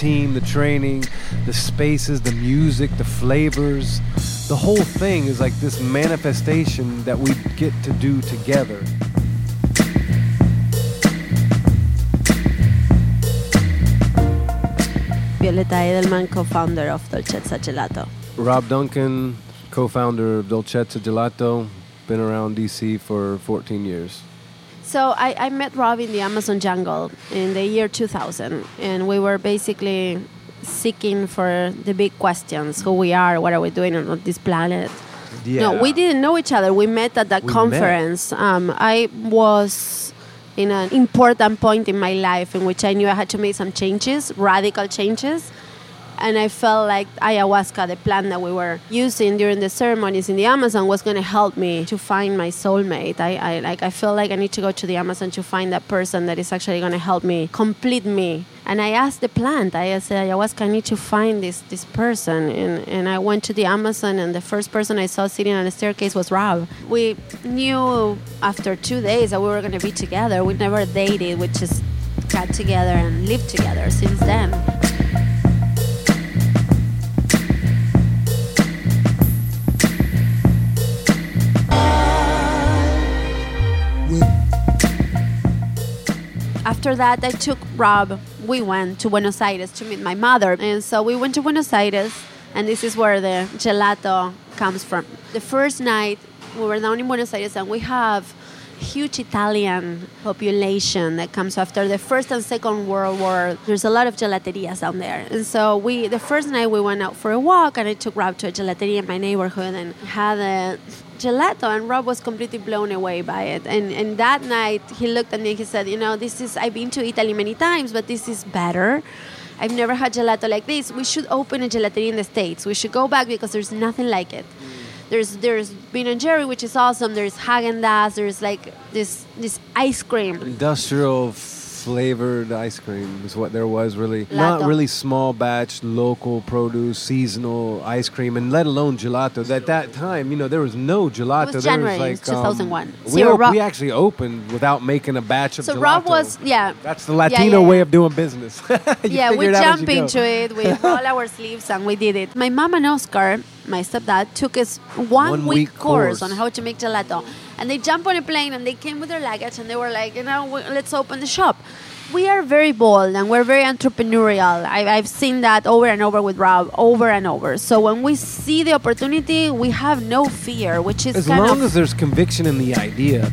team, the training, the spaces, the music, the flavors. The whole thing is like this manifestation that we get to do together. Violeta Edelman, co-founder of Dolcezza Gelato. Rob Duncan, co-founder of Dolcezza Gelato, been around DC for 14 years. So I met Rob in the Amazon jungle in the year 2000, and we were basically seeking for the big questions: who we are, what are we doing on this planet. Yeah. No, we didn't know each other. We met at that conference. I was in an important point in my life in which I knew I had to make some changes, radical changes. And I felt like ayahuasca, the plant that we were using during the ceremonies in the Amazon, was going to help me to find my soulmate. I feel like I need to go to the Amazon to find that person that is actually going to help me, complete me. And I asked the plant, I said, ayahuasca, I need to find this person. And I went to the Amazon, and the first person I saw sitting on the staircase was Rob. We knew after 2 days that we were going to be together. We never dated. We just got together and lived together since then. After that, I took Rob. We went to Buenos Aires to meet my mother. And so we went to Buenos Aires, and this is where the gelato comes from. The first night, we were down in Buenos Aires, and we have huge Italian population that comes after the First and Second World War. There's a lot of gelaterias down there. And so the first night we went out for a walk, and I took Rob to a gelateria in my neighborhood and had a gelato, and Rob was completely blown away by it. And that night he looked at me and he said, I've been to Italy many times, but this is better. I've never had gelato like this. We should open a gelateria in the States. We should go back because there's nothing like it. There's Ben & Jerry, which is awesome. There's Häagen-Dazs. There's like this ice cream. Industrial flavored ice cream is what there was, really. Gelato. Not really small batch, local produce, seasonal ice cream, and let alone gelato. At that time, there was no gelato. It was there January, was like, 2001. We actually opened without making a batch of gelato. So Rob was, That's the Latino way of doing business. We jumped into it. We rolled our sleeves and we did it. My mom and Oscar, my stepdad, took us one week course on how to make gelato. And they jumped on a plane and they came with their luggage and they were like, let's open the shop. We are very bold and we're very entrepreneurial. I've seen that over and over with Rob, over and over. So when we see the opportunity, we have no fear, which is as long as there's conviction in the idea.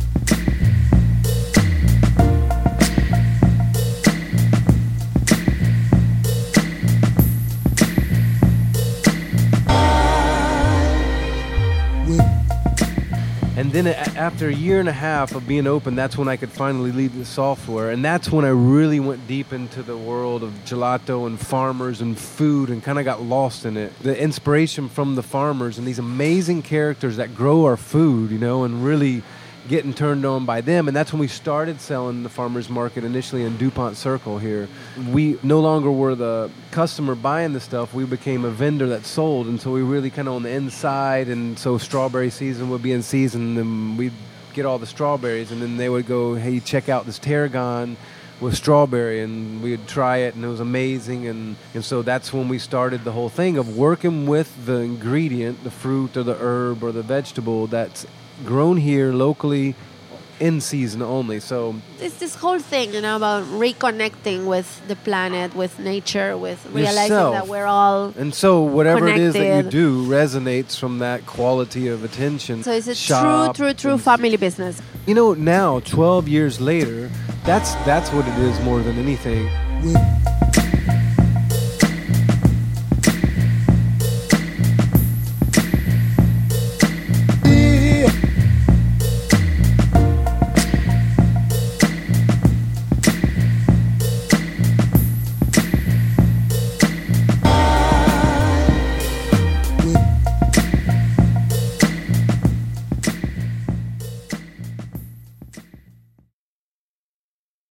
And then after a year and a half of being open, that's when I could finally leave the software. And that's when I really went deep into the world of gelato and farmers and food and kind of got lost in it. The inspiration from the farmers and these amazing characters that grow our food, and really getting turned on by them. And that's when we started selling the farmers market initially in DuPont Circle here. We no longer were the customer buying the stuff. We became a vendor that sold. And so we really kind of on the inside. And so strawberry season would be in season and we'd get all the strawberries. And then they would go, hey, check out this tarragon with strawberry. And we'd try it and it was amazing. And so that's when we started the whole thing of working with the ingredient, the fruit or the herb or the vegetable that's grown here locally in season only. So it's this whole thing, about reconnecting with the planet, with nature, with realizing yourself. that we're all and so whatever connected. It is that you do resonates from that quality of attention. So it's a true family business. Now 12 years later, that's what it is more than anything.